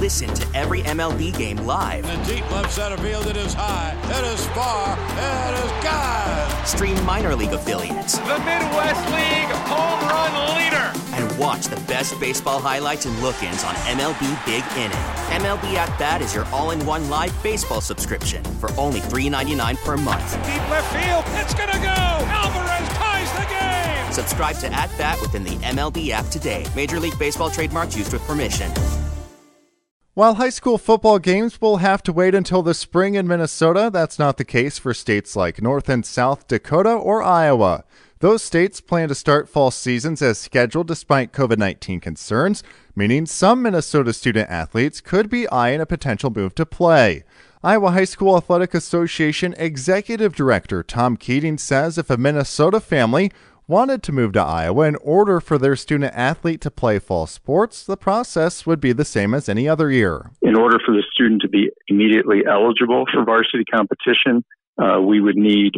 Listen to every MLB game live. In the deep left center field, it is high, it is far, it is gone. Stream minor league affiliates. The Midwest League home run leader. And watch the best baseball highlights and look-ins on MLB Big Inning. MLB At Bat is your all-in-one live baseball subscription for only $3.99 per month. Deep left field, it's gonna go. Alvarez ties the game. Subscribe to At Bat within the MLB app today. Major League Baseball trademarks used with permission. While high school football games will have to wait until the spring in Minnesota, that's not the case for states like North and South Dakota or Iowa. Those states plan to start fall seasons as scheduled despite COVID-19 concerns, meaning some Minnesota student athletes could be eyeing a potential move to play. Iowa High School Athletic Association Executive Director Tom Keating says if a Minnesota family wanted to move to Iowa in order for their student athlete to play fall sports, the process would be the same as any other year. In order for the student to be immediately eligible for varsity competition, we would need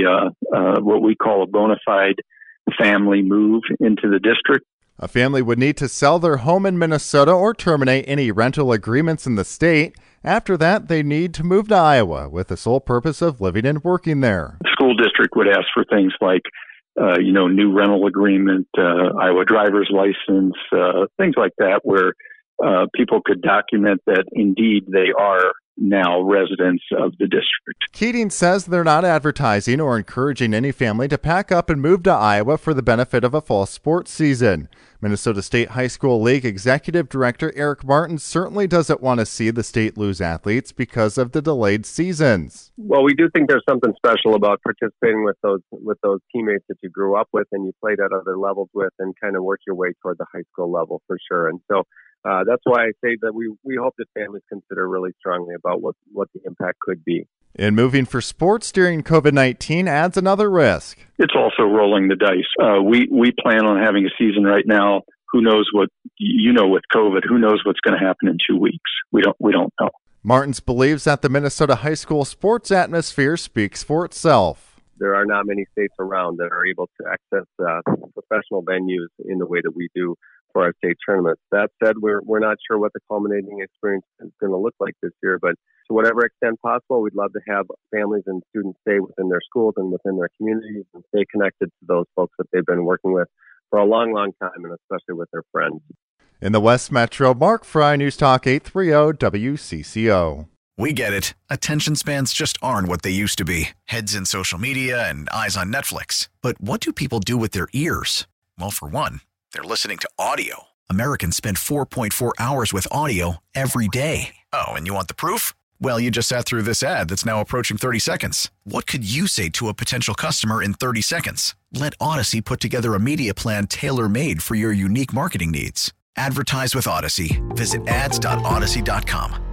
what we call a bona fide family move into the district. A family would need to sell their home in Minnesota or terminate any rental agreements in the state. After that, they need to move to Iowa with the sole purpose of living and working there. The school district would ask for things like new rental agreement, Iowa driver's license, things like that, where people could document that indeed they are now residents of the district. Keating says they're not advertising or encouraging any family to pack up and move to Iowa for the benefit of a fall sports season. Minnesota State High School League Executive Director Eric Martin certainly doesn't want to see the state lose athletes because of the delayed seasons. Well, we do think there's something special about participating with those teammates that you grew up with and you played at other levels with and kind of work your way toward the high school level for sure. And so that's why I say that we hope that families consider really strongly about what the impact could be. And moving for sports during COVID-19 adds another risk. It's also rolling the dice. We plan on having a season right now. Who knows what, with COVID, who knows what's going to happen in 2 weeks? We don't know. Martins believes that the Minnesota high school sports atmosphere speaks for itself. There are not many states around that are able to access professional venues in the way that we do for our state tournaments. That said, we're not sure what the culminating experience is going to look like this year, but to whatever extent possible, we'd love to have families and students stay within their schools and within their communities and stay connected to those folks that they've been working with for a long, long time, and especially with their friends. In the West Metro, Mark Fry, News Talk 830 WCCO. We get it. Attention spans just aren't what they used to be. Heads in social media and eyes on Netflix. But what do people do with their ears? Well, for one, they're listening to audio. Americans spend 4.4 hours with audio every day. Oh, and you want the proof? Well, you just sat through this ad that's now approaching 30 seconds. What could you say to a potential customer in 30 seconds? Let Odyssey put together a media plan tailor-made for your unique marketing needs. Advertise with Odyssey. Visit ads.odyssey.com.